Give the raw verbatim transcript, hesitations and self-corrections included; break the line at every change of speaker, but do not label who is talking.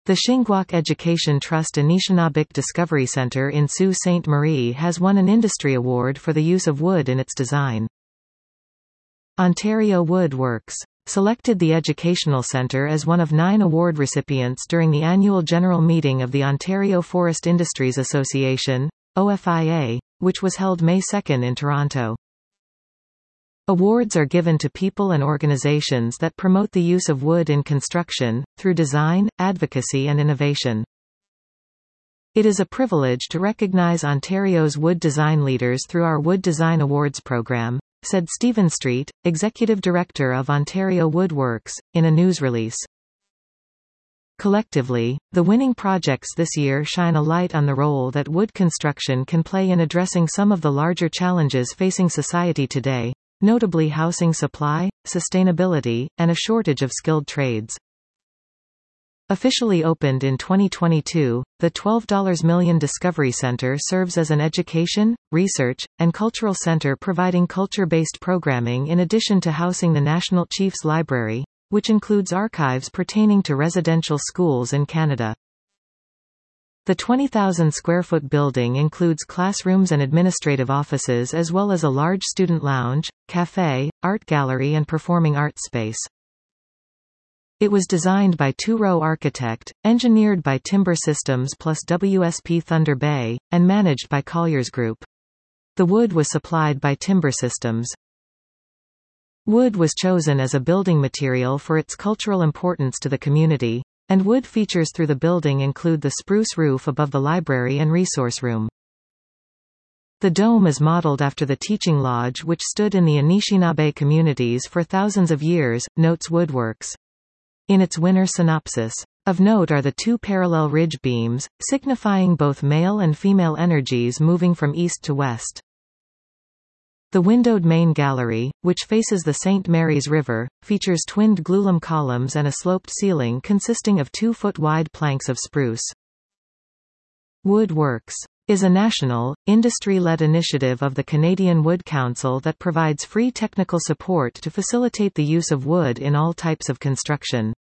The Shingguak Education Trust Anishinabek Discovery Center in Sault Ste. Marie has won an industry award for the use of wood in its design. Ontario Wood Works selected the Educational Centre as one of nine award recipients during the annual general meeting of the Ontario Forest Industries Association, O F I A, which was held May second in Toronto. Awards are given to people and organizations that promote the use of wood in construction, through design, advocacy and innovation. It is a privilege to recognize Ontario's wood design leaders through our Wood Design Awards program, said Stephen Street, Executive Director of Ontario Wood Works, in a news release. Collectively, the winning projects this year shine a light on the role that wood construction can play in addressing some of the larger challenges facing society today, notably housing supply, sustainability, and a shortage of skilled trades. Officially opened in twenty twenty-two, the twelve million dollars Discovery Center serves as an education, research, and cultural center providing culture-based programming in addition to housing the National Chiefs Library, which includes archives pertaining to residential schools in Canada. The twenty thousand square foot building includes classrooms and administrative offices as well as a large student lounge, cafe, art gallery and performing arts space. It was designed by Two Row Architect, engineered by Timber Systems plus W S P Thunder Bay, and managed by Colliers Group. The wood was supplied by Timber Systems. Wood was chosen as a building material for its cultural importance to the community, and wood features through the building include the spruce roof above the library and resource room. The dome is modeled after the teaching lodge which stood in the Anishinaabe communities for thousands of years, notes Woodworks. In its winner synopsis. Of note are the two parallel ridge beams, signifying both male and female energies moving from east to west. The windowed main gallery, which faces the Saint Mary's River, features twinned glulam columns and a sloped ceiling consisting of two-foot-wide planks of spruce. Wood Works is a national, industry-led initiative of the Canadian Wood Council that provides free technical support to facilitate the use of wood in all types of construction.